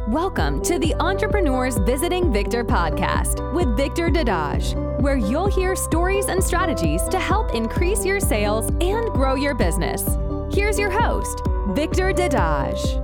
Welcome to the Entrepreneurs Visiting Victor podcast with Victor Dadage, where you'll hear stories and strategies to help increase your sales and grow your business. Here's your host, Victor Dadage.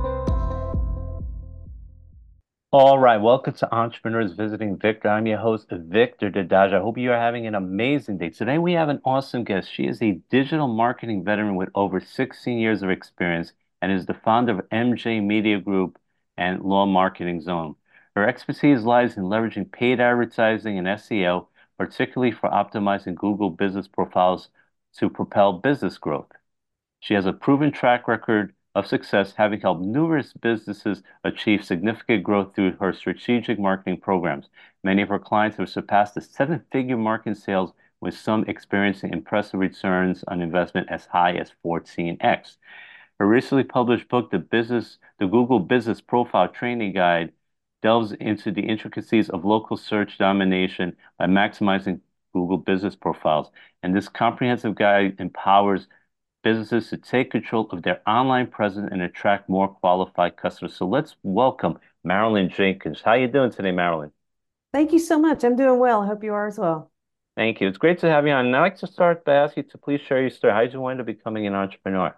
All right, welcome to Entrepreneurs Visiting Victor. I'm your host, Victor Dadage. I hope you are having an amazing day. Today we have an awesome guest. She is a digital marketing veteran with over 16 years of experience and is the founder of MJ Media Group and Law Marketing Zone. Her expertise lies in leveraging paid advertising and SEO, particularly for optimizing Google business profiles to propel business growth. She has a proven track record of success, having helped numerous businesses achieve significant growth through her strategic marketing programs. Many of her clients have surpassed the seven-figure mark in sales, with some experiencing impressive returns on investment as high as 14x. Her recently published book, The Google Business Profile Training Guide, delves into the intricacies of local search domination by maximizing Google business profiles. And this comprehensive guide empowers businesses to take control of their online presence and attract more qualified customers. So let's welcome Marilyn Jenkins. How you doing today, Marilyn? Thank you so much. I'm doing well. I hope you are as well. Thank you. It's great to have you on. And I'd like to start by asking you to please share your story. How did you wind up becoming an entrepreneur?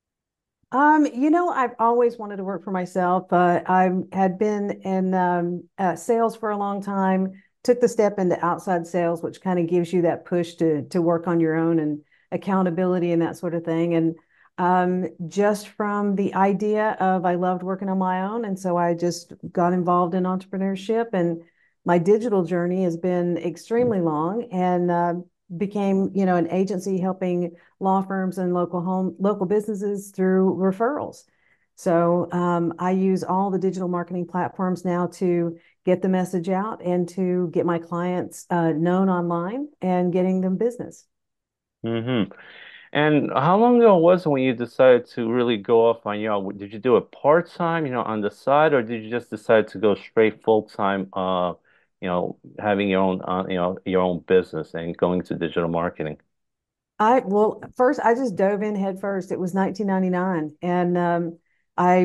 I've always wanted to work for myself. I had been in sales for a long time, took the step into outside sales, which kind of gives you that push to work on your own and accountability and that sort of thing. And just from the idea of I loved working on my own. And so I just got involved in entrepreneurship. And my digital journey has been extremely long and became, an agency helping law firms and local businesses through referrals. So I use all the digital marketing platforms now to get the message out and to get my clients known online and getting them business. Mm-hmm. And how long ago was it when you decided to really go off on your own? Did you do it part-time, on the side, or did you just decide to go straight full-time, having your own business and going to digital marketing? First I just dove in head first. It was 1999, and I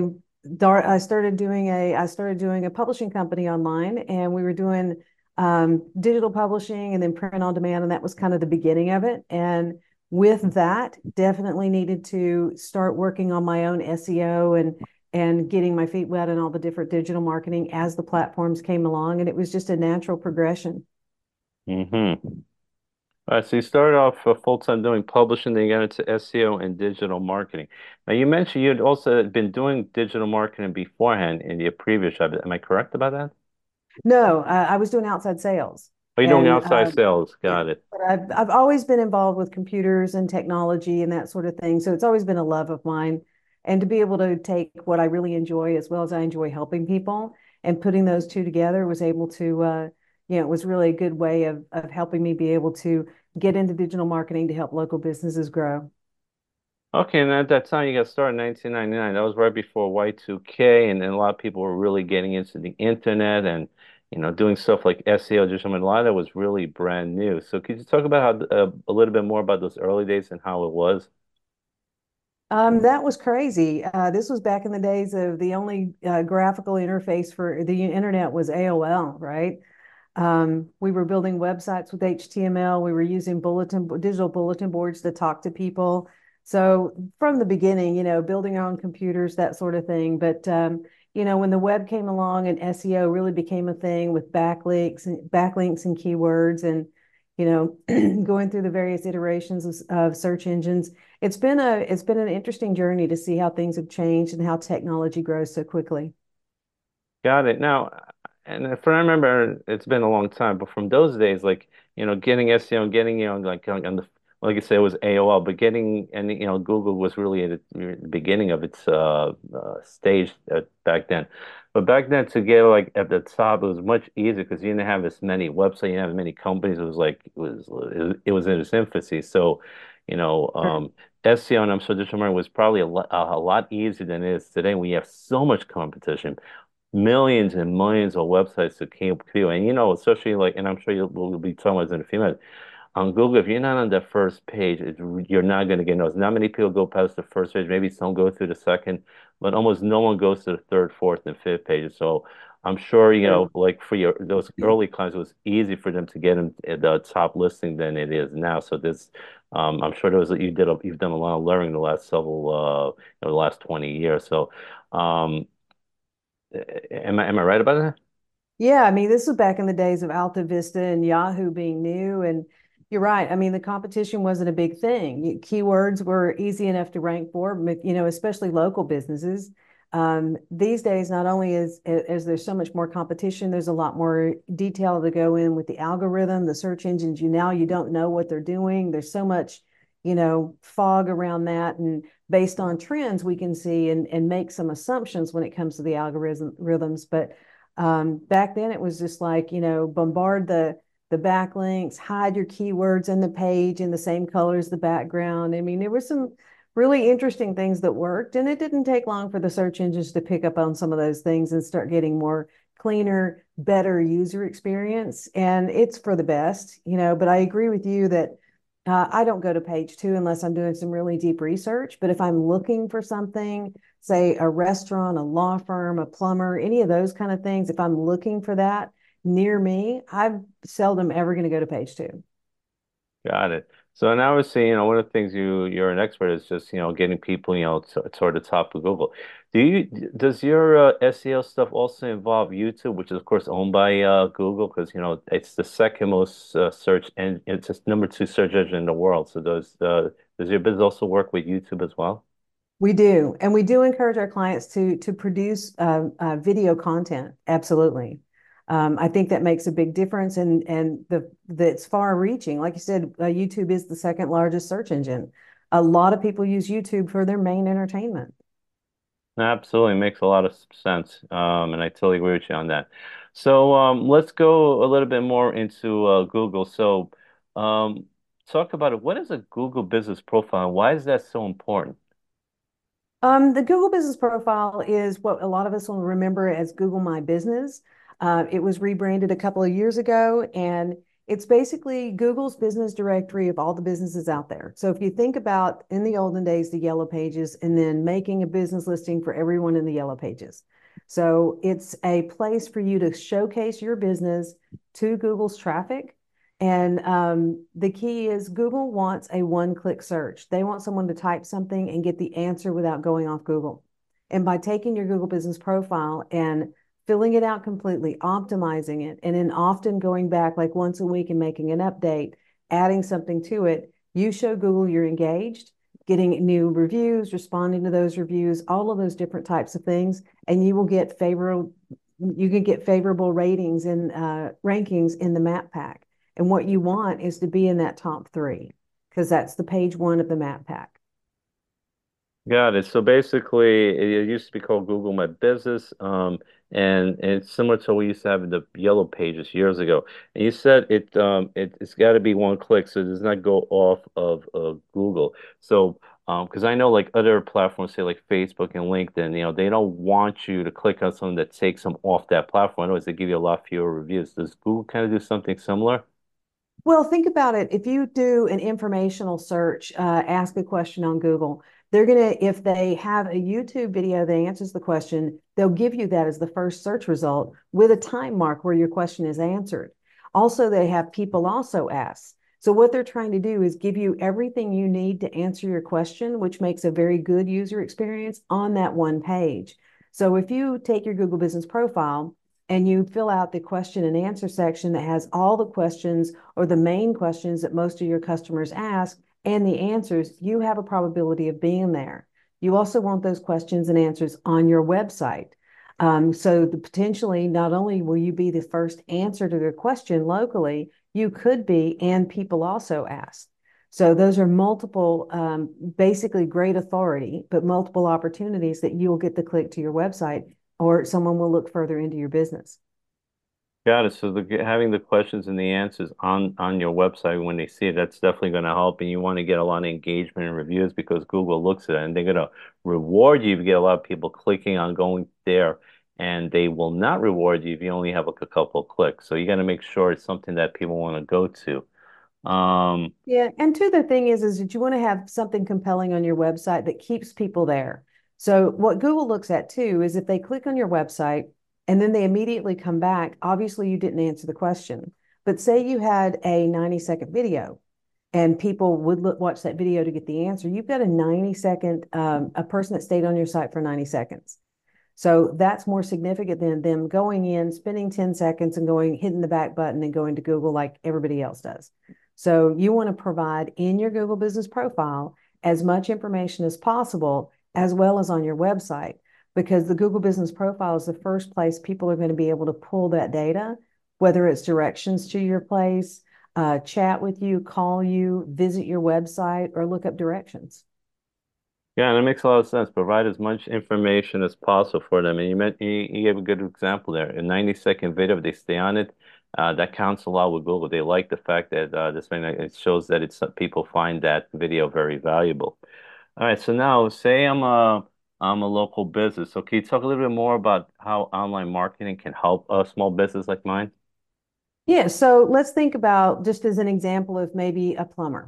I started doing a publishing company online, and we were doing digital publishing and then print on demand, and that was kind of the beginning of it. And with that, definitely needed to start working on my own SEO and getting my feet wet in all the different digital marketing as the platforms came along, and it was just a natural progression. Mm-hmm. All right, so you started off full-time doing publishing, then you got into SEO and digital marketing. Now, you mentioned you'd also been doing digital marketing beforehand in your previous job. Am I correct about that? No, I was doing outside sales, Are you doing and outside sales? yeah, Got it. but I've always been involved with computers and technology and that sort of thing. So it's always been a love of mine, and to be able to take what I really enjoy as well as I enjoy helping people and putting those two together was able to, it was really a good way of helping me be able to get into digital marketing to help local businesses grow. Okay, and at that time you got started in 1999. That was right before Y2K, and then a lot of people were really getting into the internet and doing stuff like SEO. Just I mean, a lot of that was really brand new. So could you talk about how a little bit more about those early days and how it was? That was crazy. This was back in the days of the only graphical interface for the internet was AOL, right? We were building websites with HTML. We were using digital bulletin boards to talk to people. So from the beginning, building our own computers, that sort of thing. But when the web came along and SEO really became a thing with backlinks and keywords, and going through the various iterations of search engines, it's been an interesting journey to see how things have changed and how technology grows so quickly. Got it. Now, and if I remember, it's been a long time, but from those days, like, getting SEO and getting, like on the, like I say, it was AOL, but getting, and, Google was really at the beginning of its stage back then. But back then, to get like at the top, it was much easier because you didn't have as many websites, you didn't have as many companies. It was in its infancy. So, you know, Sure. um, SEO and I'm so digital marketing was probably a lot easier than it is today. We have so much competition, millions and millions of websites that came through. And especially like, and I'm sure we'll be talking about this in a few minutes. On Google, if you're not on that first page, you're not going to get noticed. Not many people go past the first page. Maybe some go through the second, but almost no one goes to the third, fourth, and fifth pages. So I'm sure, True. like for your those early clients, it was easy for them to get in the top listing than it is now. So this, I'm sure there was you've done a lot of learning the last several, the last 20 years. So, um, am I right about that? Yeah, I mean, this was back in the days of Alta Vista and Yahoo being new. And you're right. I mean, the competition wasn't a big thing. Keywords were easy enough to rank for, especially local businesses. These days, not only is there's so much more competition, there's a lot more detail to go in with the algorithm, the search engines. You don't know what they're doing. There's so much, fog around that. And based on trends, we can see and make some assumptions when it comes to the algorithms. But back then it was just like, bombard the backlinks, hide your keywords in the page in the same color as the background. I mean, there were some really interesting things that worked, and it didn't take long for the search engines to pick up on some of those things and start getting more cleaner, better user experience. And it's for the best, but I agree with you that I don't go to page two unless I'm doing some really deep research. But if I'm looking for something, say a restaurant, a law firm, a plumber, any of those kind of things, if I'm looking for that near me, I'm seldom ever going to go to page two. Got it. So now I was saying, one of the things you're an expert is just, getting people, toward the top of Google. Does your SEO stuff also involve YouTube, which is of course owned by Google, because it's the second most search and it's just number two search engine in the world. So does your business also work with YouTube as well? We do, and we do encourage our clients to produce video content. Absolutely, I think that makes a big difference, and that's far reaching. Like you said, YouTube is the second largest search engine. A lot of people use YouTube for their main entertainment. Absolutely, makes a lot of sense. And I totally agree with you on that. So let's go a little bit more into Google. So um, talk about it. What is a Google business profile? Why is that so important? The Google Business Profile is what a lot of us will remember as Google My Business. It was rebranded a couple of years ago, and it's basically Google's business directory of all the businesses out there. So if you think about in the olden days, the yellow pages, and then making a business listing for everyone in the yellow pages. So it's a place for you to showcase your business to Google's traffic. And the key is Google wants a one-click search. They want someone to type something and get the answer without going off Google. And by taking your Google Business Profile and filling it out completely, optimizing it, and then often going back like once a week and making an update, adding something to it, you show Google you're engaged, getting new reviews, responding to those reviews, all of those different types of things, and you can get favorable ratings and rankings in the map pack. And what you want is to be in that top three because that's the page one of the map pack. Got it. So basically, it used to be called Google My Business, and it's similar to what we used to have in the yellow pages years ago. And you said it's got to be one click, so it does not go off of Google. So because I know like other platforms, say like Facebook and LinkedIn, they don't want you to click on something that takes them off that platform. Otherwise, they give you a lot fewer reviews. Does Google kind of do something similar? Well, think about it. If you do an informational search, ask a question on Google, if they have a YouTube video that answers the question, they'll give you that as the first search result with a time mark where your question is answered. Also, they have people also ask. So what they're trying to do is give you everything you need to answer your question, which makes a very good user experience on that one page. So if you take your Google Business Profile and you fill out the question and answer section that has all the questions or the main questions that most of your customers ask and the answers, you have a probability of being there. You also want those questions and answers on your website. So potentially, not only will you be the first answer to their question locally, you could be, and people also ask. So those are multiple, basically great authority, but multiple opportunities that you'll get the click to your website or someone will look further into your business. Got it. So having the questions and the answers on your website when they see it, that's definitely going to help. And you want to get a lot of engagement and reviews because Google looks at it and they're going to reward you if you get a lot of people clicking on going there, and they will not reward you if you only have like a couple of clicks. So you got to make sure it's something that people want to go to. Um, Yeah, and two, the thing is that you want to have something compelling on your website that keeps people there. So what Google looks at too is if they click on your website and then they immediately come back, obviously you didn't answer the question. But say you had a 90-second video and people would watch that video to get the answer. You've got a 90-second, a person that stayed on your site for 90 seconds. So that's more significant than them going in, spending 10 seconds and going, hitting the back button and going to Google like everybody else does. So you want to provide in your Google Business Profile as much information as possible, as well as on your website, because the Google Business Profile is the first place people are going to be able to pull that data, whether it's directions to your place, chat with you, call you, visit your website, or look up directions. Yeah, and it makes a lot of sense. Provide as much information as possible for them. And you gave a good example there. A 90-second video, if they stay on it, that counts a lot with Google. They like the fact that it shows that it's people find that video very valuable. All right, so now say I'm a local business. So can you talk a little bit more about how online marketing can help a small business like mine? Yeah, so let's think about just as an example of maybe a plumber.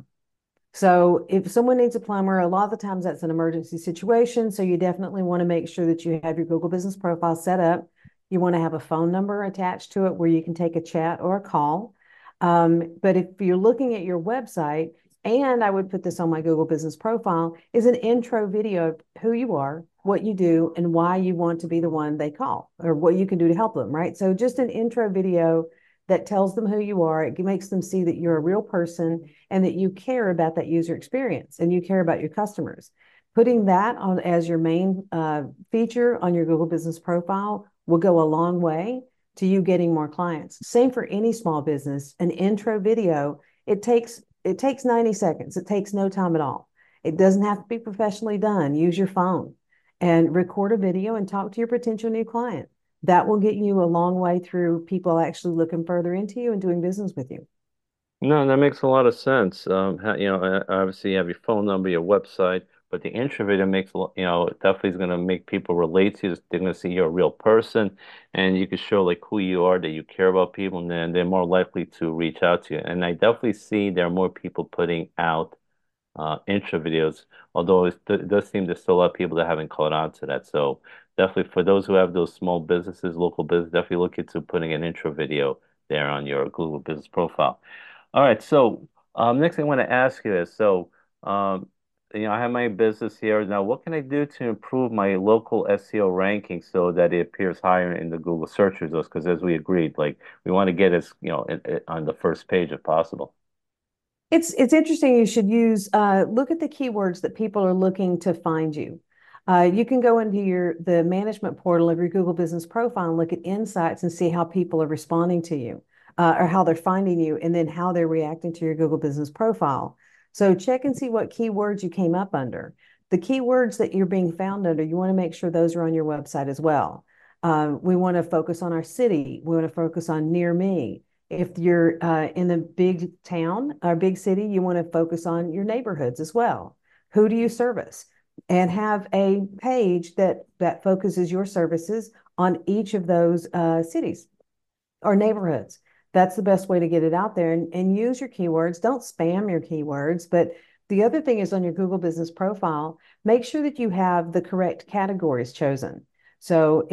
So if someone needs a plumber, a lot of the times that's an emergency situation. So you definitely want to make sure that you have your Google Business Profile set up. You want to have a phone number attached to it where you can take a chat or a call. But if you're looking at your website, and I would put this on my Google Business Profile, is an intro video of who you are, what you do, and why you want to be the one they call, or what you can do to help them, right? So just an intro video that tells them who you are. It makes them see that you're a real person and that you care about that user experience and you care about your customers. Putting that on as your main feature on your Google Business Profile will go a long way to you getting more clients. Same for any small business. An intro video, it takes 90 seconds. It takes no time at all. It doesn't have to be professionally done. Use your phone and record a video and talk to your potential new client. That will get you a long way through people actually looking further into you and doing business with you. No, that makes a lot of sense. Obviously you have your phone number, your website, but the intro video makes, definitely is going to make people relate to you. They're going to see you're a real person, and you can show like who you are, that you care about people, and then they're more likely to reach out to you. And I definitely see there are more people putting out intro videos, although it does seem there's still a lot of people that haven't caught on to that. So definitely for those who have those small businesses, local business, definitely look into putting an intro video there on your Google Business Profile. All right, so next thing I want to ask you is, I have my business here now. What can I do to improve my local SEO ranking so that it appears higher in the Google search results? Because as we agreed, like we want to get us, on the first page if possible. It's interesting. You should use look at the keywords that people are looking to find you. You can go into the management portal of your Google Business Profile and look at insights and see how people are responding to you, or how they're finding you, and then how they're reacting to your Google Business Profile. So check and see what keywords you came up under. The keywords that you're being found under, you want to make sure those are on your website as well. We want to focus on our city. We want to focus on near me. If you're in a big town or big city, you want to focus on your neighborhoods as well. Who do you service? And have a page that focuses your services on each of those cities or neighborhoods. That's the best way to get it out there, and use your keywords. Don't spam your keywords. But the other thing is on your Google Business Profile, make sure that you have the correct categories chosen. So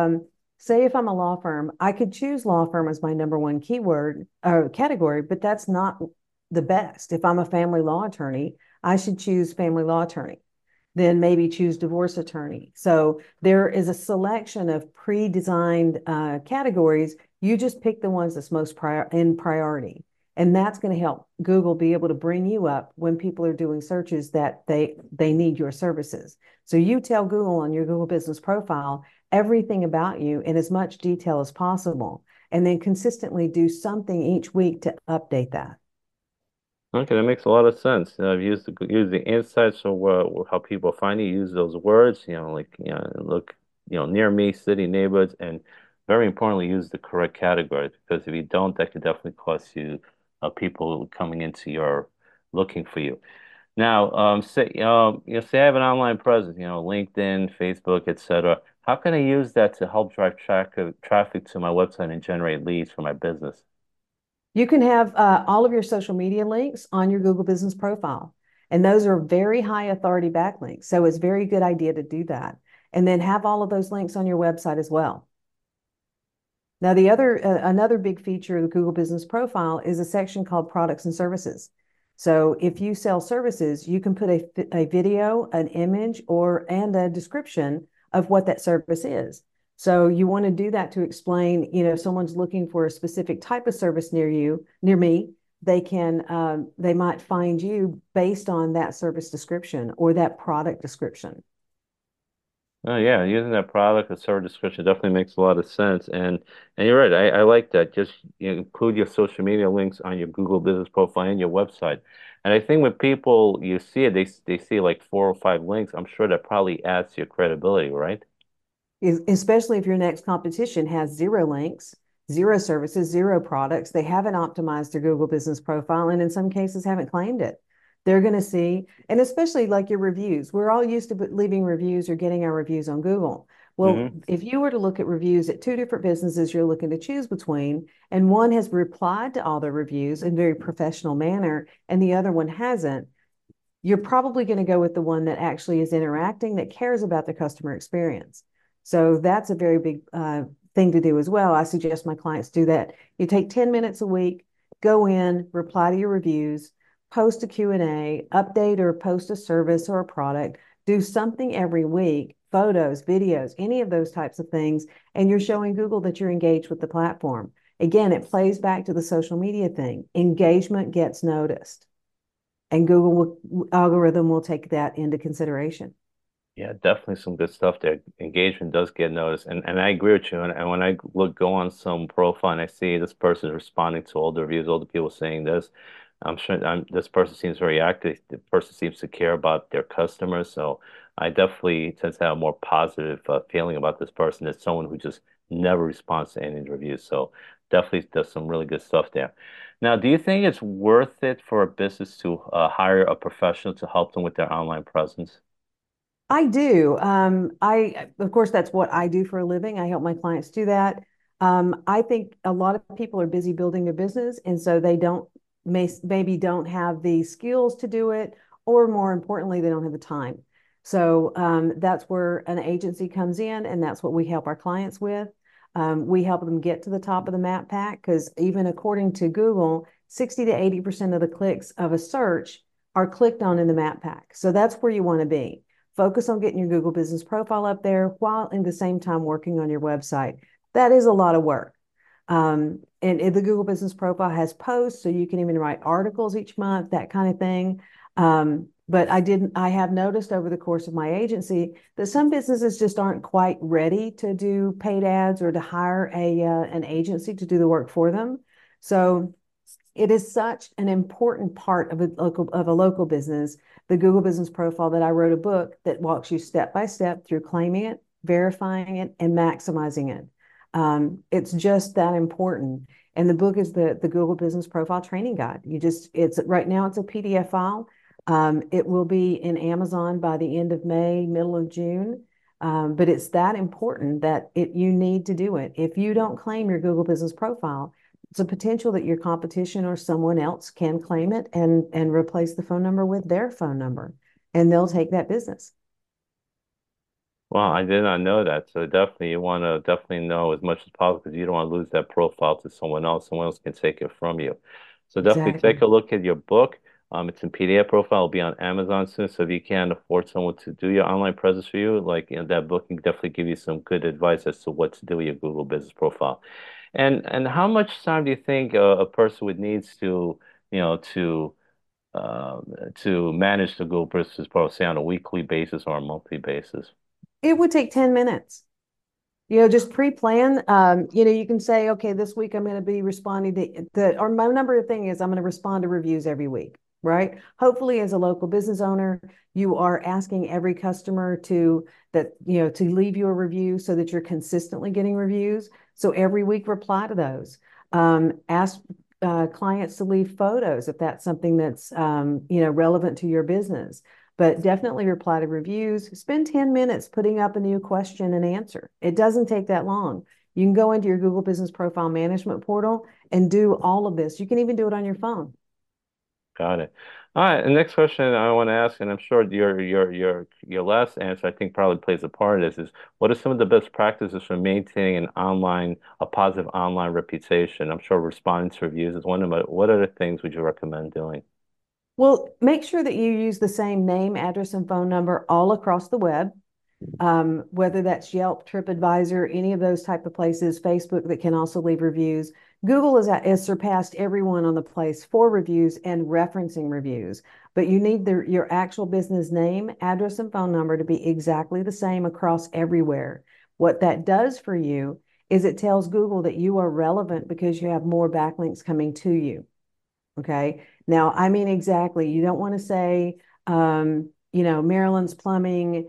say if I'm a law firm, I could choose law firm as my number one keyword or category, but that's not the best. If I'm a family law attorney, I should choose family law attorney, then maybe choose divorce attorney. So there is a selection of pre-designed categories. You just pick the ones that's most in priority. And that's going to help Google be able to bring you up when people are doing searches that they need your services. So you tell Google on your Google Business Profile everything about you in as much detail as possible, and then consistently do something each week to update that. Okay, that makes a lot of sense. I've use the insights of how people find you, use those words, look, near me, city, neighborhoods, and very importantly, use the correct categories, because if you don't, that could definitely cost you people coming into your looking for you. Now, say I have an online presence, LinkedIn, Facebook, etc. How can I use that to help drive traffic to my website and generate leads for my business? You can have all of your social media links on your Google Business Profile. And those are very high authority backlinks. So it's a very good idea to do that. And then have all of those links on your website as well. Now, another big feature of the Google Business Profile is a section called products and services. So if you sell services, you can put a video, an image, and a description of what that service is. So you want to do that to explain, if someone's looking for a specific type of service near me, they might find you based on that service description or that product description. Oh yeah, using that product or service description definitely makes a lot of sense. And you're right. I like that. Just include your social media links on your Google Business Profile and your website. And I think when people you see it, they see like 4 or 5 links. I'm sure that probably adds to your credibility, right? Especially if your next competition has zero links, zero services, zero products. They haven't optimized their Google Business Profile, and in some cases haven't claimed it. They're going to see, and especially like your reviews. We're all used to leaving reviews or getting our reviews on Google. Well, if you were to look at reviews at two different businesses you're looking to choose between, and one has replied to all the reviews in a very professional manner, and the other one hasn't, you're probably going to go with the one that actually is interacting, that cares about the customer experience. So that's a very big thing to do as well. I suggest my clients do that. You take 10 minutes a week, go in, reply to your reviews, post a Q&A, update or post a service or a product, do something every week, photos, videos, any of those types of things, and you're showing Google that you're engaged with the platform. Again, it plays back to the social media thing. Engagement gets noticed, and Google algorithm will take that into consideration. Yeah, definitely some good stuff there. Engagement does get noticed, and I agree with you. And when I go on some profile and I see this person is responding to all the reviews, all the people saying this, I'm sure this person seems very active. The person seems to care about their customers, so I definitely tend to have a more positive feeling about this person than someone who just never responds to any reviews. So definitely does some really good stuff there. Now, do you think it's worth it for a business to hire a professional to help them with their online presence? I do. Of course, that's what I do for a living. I help my clients do that. I think a lot of people are busy building their business, and so they maybe don't have the skills to do it, or more importantly, they don't have the time. So that's where an agency comes in, and that's what we help our clients with. We help them get to the top of the map pack because even according to Google, 60 to 80% of the clicks of a search are clicked on in the map pack. So that's where you want to be. Focus on getting your Google Business Profile up there while in the same time working on your website. That is a lot of work. And the Google Business Profile has posts, so you can even write articles each month, that kind of thing. But I have noticed over the course of my agency that some businesses just aren't quite ready to do paid ads or to hire an agency to do the work for them. So it is such an important part of a local business, the Google Business Profile, that I wrote a book that walks you step by step through claiming it, verifying it, and maximizing it. It's just that important. And the book is the Google Business Profile Training Guide. It's right now it's a PDF file. It will be in Amazon by the end of May, middle of June. But it's that important that you need to do it. If you don't claim your Google Business Profile, it's a potential that your competition or someone else can claim it and replace the phone number with their phone number, and they'll take that business. Well, I did not know that. So definitely you want to definitely know as much as possible because you don't want to lose that profile to someone else. Someone else can take it from you. So definitely Exactly. take a look at your book. It's in PDF profile. It'll be on Amazon soon. So if you can't afford someone to do your online presence for you, like that book can definitely give you some good advice as to what to do with your Google Business Profile. And how much time do you think a person would needs to, you know, to manage the Google Business Profile, say on a weekly basis or a monthly basis? It would take 10 minutes. Just pre-plan. You can say, okay, this week I'm going to be responding or my number of thing is I'm going to respond to reviews every week, right? Hopefully, as a local business owner, you are asking every customer to leave you a review so that you're consistently getting reviews. So every week, reply to those. Ask clients to leave photos if that's something that's relevant to your business. But definitely reply to reviews. Spend 10 minutes putting up a new question and answer. It doesn't take that long. You can go into your Google Business Profile Management portal and do all of this. You can even do it on your phone. Got it. All right. The next question I want to ask, and I'm sure your last answer I think probably plays a part in this, is what are some of the best practices for maintaining a positive online reputation? I'm sure responding to reviews is one of them, but what other things would you recommend doing? Well, make sure that you use the same name, address, and phone number all across the web. Whether that's Yelp, TripAdvisor, any of those type of places, Facebook that can also leave reviews. Google has surpassed everyone on the place for reviews and referencing reviews, but you need your actual business name, address, and phone number to be exactly the same across everywhere. What that does for you is it tells Google that you are relevant because you have more backlinks coming to you. Okay. Now, I mean, exactly. You don't want to say, Maryland's Plumbing,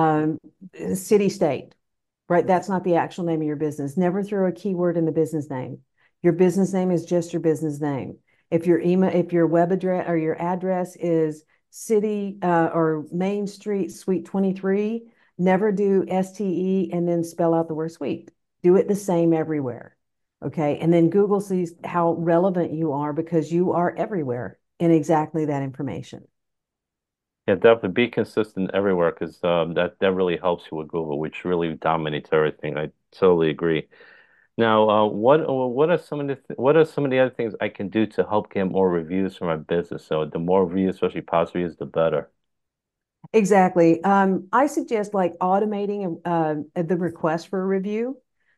city state, right? That's not the actual name of your business. Never throw a keyword in the business name. Your business name is just your business name. If your web address or your address is city or Main Street, Suite 23, never do STE and then spell out the word suite. Do it the same everywhere. Okay. And then Google sees how relevant you are because you are everywhere in exactly that information. Yeah, definitely be consistent everywhere because that really helps you with Google, which really dominates everything. I totally agree. Now, what are some of what are some of the other things I can do to help get more reviews for my business? So the more reviews, especially positive reviews, the better. Exactly. I suggest like automating the request for a review.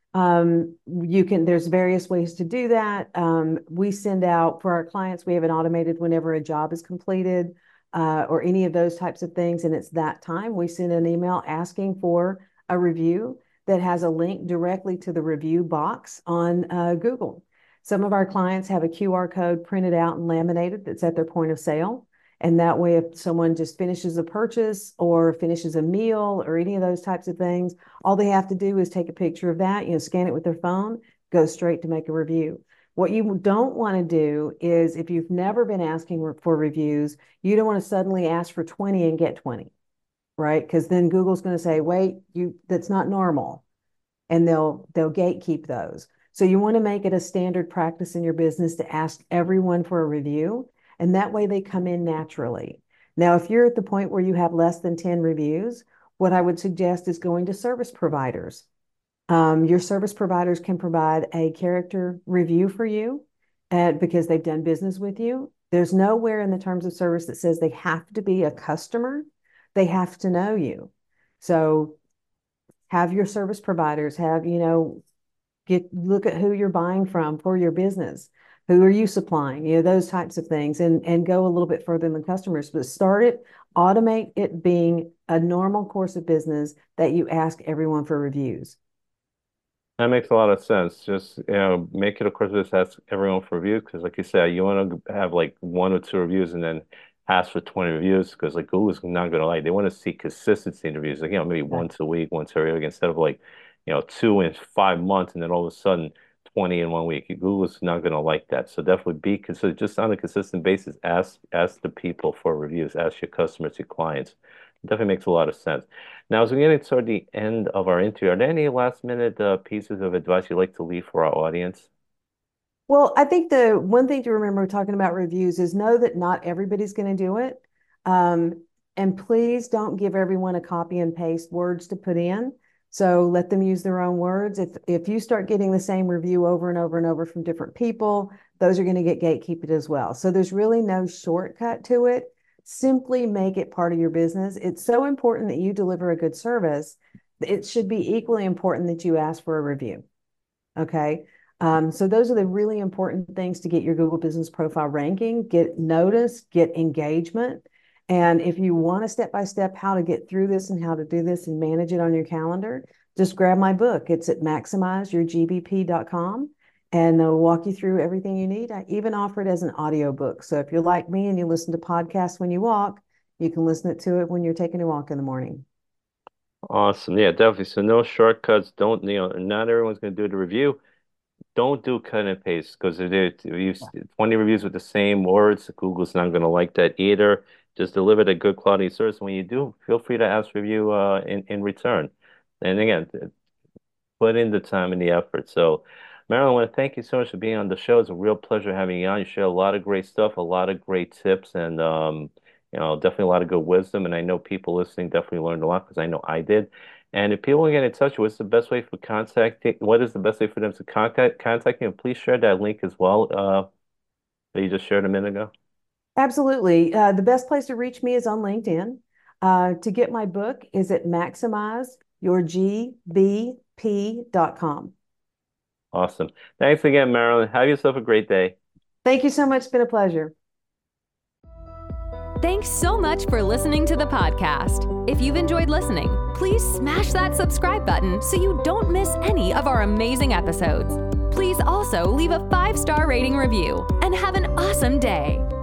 There's various ways to do that. We send out for our clients, we have an automated whenever a job is completed, or any of those types of things. And it's that time we send an email asking for a review that has a link directly to the review box on Google. Some of our clients have a QR code printed out and laminated that's at their point of sale. And that way, if someone just finishes a purchase or finishes a meal or any of those types of things, all they have to do is take a picture of that, scan it with their phone, go straight to make a review. What you don't want to do is if you've never been asking for reviews, you don't want to suddenly ask for 20 and get 20, right? Because then Google's going to say, wait, that's not normal. And they'll gatekeep those. So you want to make it a standard practice in your business to ask everyone for a review, and that way they come in naturally. Now, if you're at the point where you have less than 10 reviews, what I would suggest is going to service providers. Your service providers can provide a character review for you because they've done business with you. There's nowhere in the terms of service that says they have to be a customer. They have to know you. So have your service providers look at who you're buying from for your business. Who are you supplying? Those types of things, and go a little bit further than customers, but automate it being a normal course of business that you ask everyone for reviews. That makes a lot of sense. Just, make it a course of this, ask everyone for reviews because, like you said, you want to have like one or two reviews and then ask for 20 reviews because, like, Google's not going to like. They want to see consistency in reviews. Like, maybe once a week, once every week, instead of like, two in 5 months and then all of a sudden 20 in one week. Google's not going to like that. So definitely be consistent. Just on a consistent basis, ask the people for reviews. Ask your customers, your clients. It definitely makes a lot of sense. Now, as we're getting toward the end of our interview, are there any last minute pieces of advice you'd like to leave for our audience? Well, I think the one thing to remember talking about reviews is know that not everybody's going to do it. And please don't give everyone a copy and paste words to put in. So let them use their own words. If you start getting the same review over and over and over from different people, those are going to get gatekeeped as well. So there's really no shortcut to it. Simply make it part of your business. It's so important that you deliver a good service. It should be equally important that you ask for a review. Okay. So those are the really important things to get your Google Business Profile ranking, get notice, get engagement. And if you want a step-by-step how to get through this and how to do this and manage it on your calendar, just grab my book. It's at maximizeyourgbp.com and it'll walk you through everything you need. I even offer it as an audio book. So if you're like me and you listen to podcasts when you walk, you can listen to it when you're taking a walk in the morning. Awesome. Yeah, definitely. So no shortcuts. Don't, not everyone's going to do the review. Don't do cut and paste because if you 20 reviews with the same words, Google's not going to like that either. Just deliver the good quality service. When you do, feel free to ask review in return. And again, put in the time and the effort. So Marilyn, I want to thank you so much for being on the show. It's a real pleasure having you on. You share a lot of great stuff, a lot of great tips, and definitely a lot of good wisdom. And I know people listening definitely learned a lot because I know I did. And if people want to get in touch, what is the best way for them to contact you? And please share that link as well, that you just shared a minute ago. Absolutely. The best place to reach me is on LinkedIn. To get my book is at maximizeyourgbp.com. Awesome. Thanks again, Marilyn. Have yourself a great day. Thank you so much. It's been a pleasure. Thanks so much for listening to the podcast. If you've enjoyed listening, please smash that subscribe button so you don't miss any of our amazing episodes. Please also leave a 5-star rating review and have an awesome day.